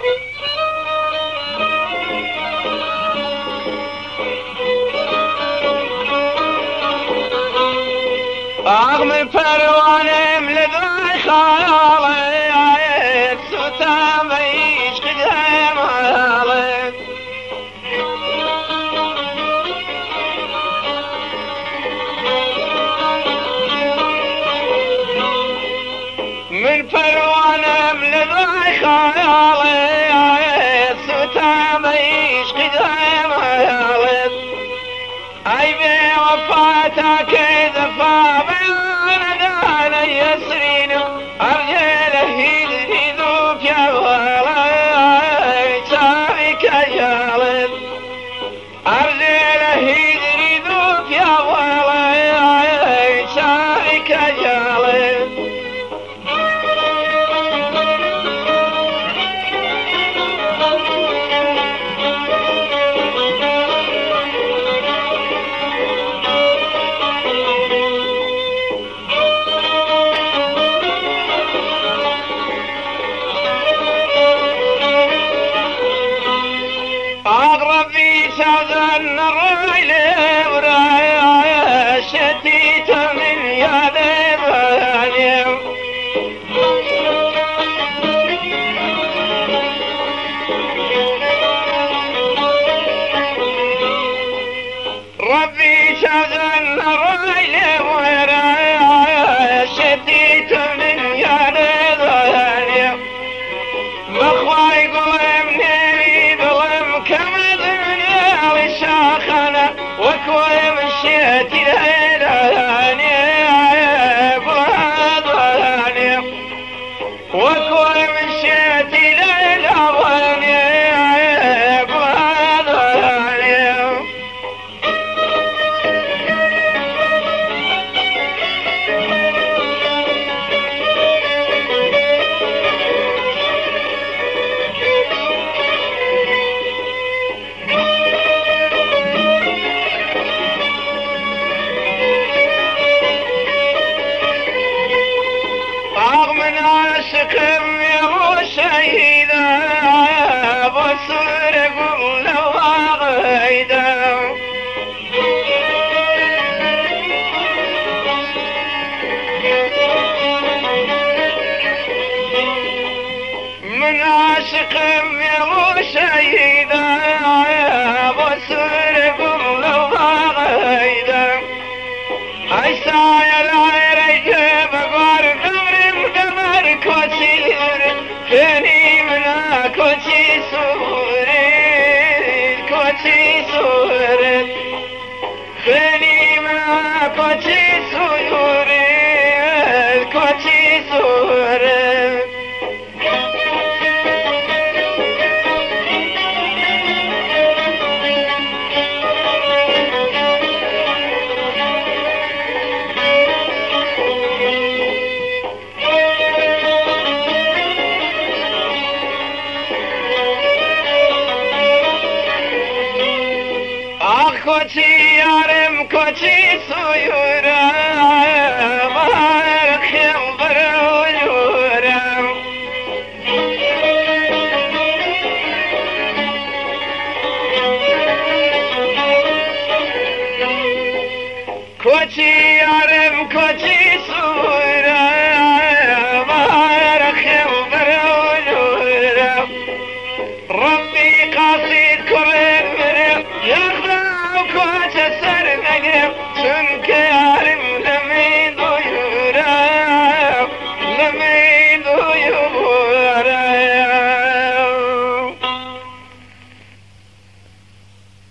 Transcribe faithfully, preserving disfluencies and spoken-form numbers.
آغ من پروانم لذای خیالت سوتم به عشق جمالت من پروانم لذای خیالت سوتم به عشق جمالت ای به وفاتك زفا بلدان يسرين أرجله يذوب يا ولد شايك جالد أرجله يذوب يا ولد شايك جالد شذن الريل ورايا شتيت من يد الرانيم ربي شذن الريل ورايا شتيت من يد الرانيم مخواي قلمني ظلم كمل شاخنا وكوي مشيت الهيلاني بلاداني وكوي مشيت الهيلاني بلاداني عاشقم يا شهيدا بصور قل واغيدا من عاشقم يا شهيدا بصور قل واغيدا عيسى يا العريجب غارب كوتير فيني منا كوتي سوري كوتي سوري فيني منا كوتي سوري كوتي سوري کوچی یارم کوچی سویو